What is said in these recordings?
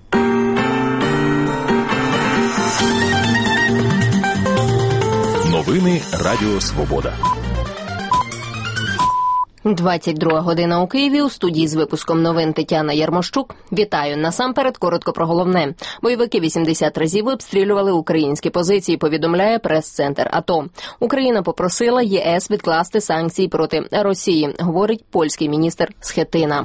Новини Радіо Свобода. 22 година у Києві. У студії з випуском новин Тетяна Ярмощук. Вітаю. Насамперед, коротко про головне. Бойовики 80 разів обстрілювали українські позиції, повідомляє прес-центр АТО. Україна попросила ЄС відкласти санкції проти Росії, говорить польський міністр Схетина.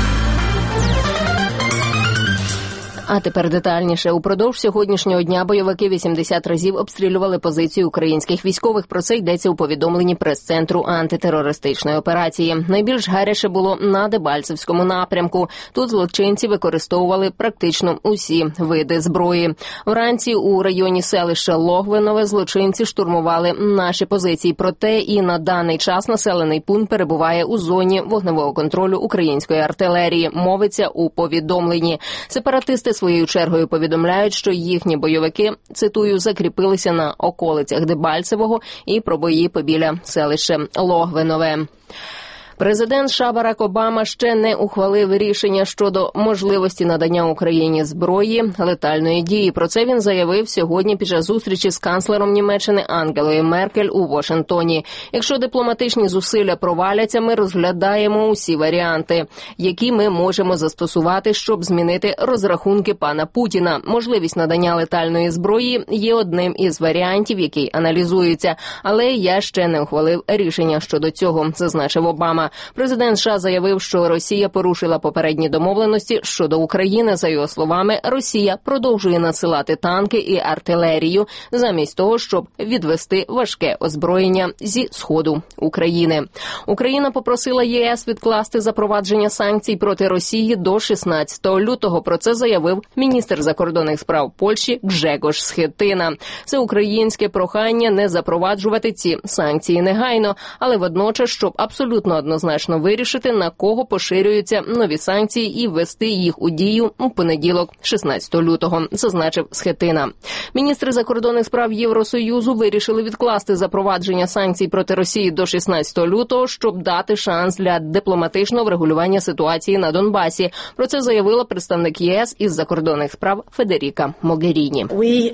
А тепер детальніше. Упродовж сьогоднішнього дня бойовики 80 разів обстрілювали позиції українських військових. Про це йдеться у повідомленні прес-центру антитерористичної операції. Найбільш гаряче було на Дебальцевському напрямку. Тут злочинці використовували практично усі види зброї. Вранці у районі селища Логвинове злочинці штурмували наші позиції. Проте і на даний час населений пункт перебуває у зоні вогневого контролю української артилерії, мовиться у повідомленні. Сепаратисти своєю чергою повідомляють, що їхні бойовики, цитую, закріпилися на околицях Дебальцевого і про бої побіля селища Логвинове. Президент США Барак Обама ще не ухвалив рішення щодо можливості надання Україні зброї летальної дії. Про це він заявив сьогодні під час зустрічі з канцлером Німеччини Ангелою Меркель у Вашингтоні. Якщо дипломатичні зусилля проваляться, ми розглядаємо усі варіанти, які ми можемо застосувати, щоб змінити розрахунки пана Путіна. Можливість надання летальної зброї є одним із варіантів, який аналізується. Але я ще не ухвалив рішення щодо цього, зазначив Обама. Президент США заявив, що Росія порушила попередні домовленості щодо України. За його словами, Росія продовжує надсилати танки і артилерію замість того, щоб відвести важке озброєння зі сходу України. Україна попросила ЄС відкласти запровадження санкцій проти Росії до 16 лютого. Про це заявив міністр закордонних справ Польщі Гжегош Схетина. Це українське прохання не запроваджувати ці санкції негайно, але водночас, щоб абсолютно однозначно вирішити, на кого поширюються нові санкції і ввести їх у дію у понеділок, 16 лютого, зазначив Схетина. Міністри закордонних справ Євросоюзу вирішили відкласти запровадження санкцій проти Росії до 16 лютого, щоб дати шанс для дипломатичного врегулювання ситуації на Донбасі. Про це заявила представник ЄС із закордонних справ Федеріка Могеріні.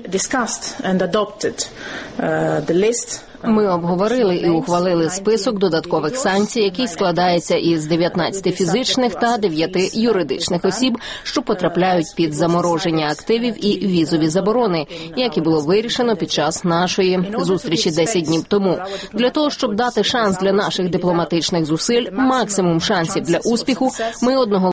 Ми обговорили і ухвалили список додаткових санкцій, який складається із 19 фізичних та 9 юридичних осіб, що потрапляють під замороження активів і візові заборони, як і було вирішено під час нашої зустрічі 10 днів тому. Для того, щоб дати шанс для наших дипломатичних зусиль, максимум шансів для успіху, ми одноголосно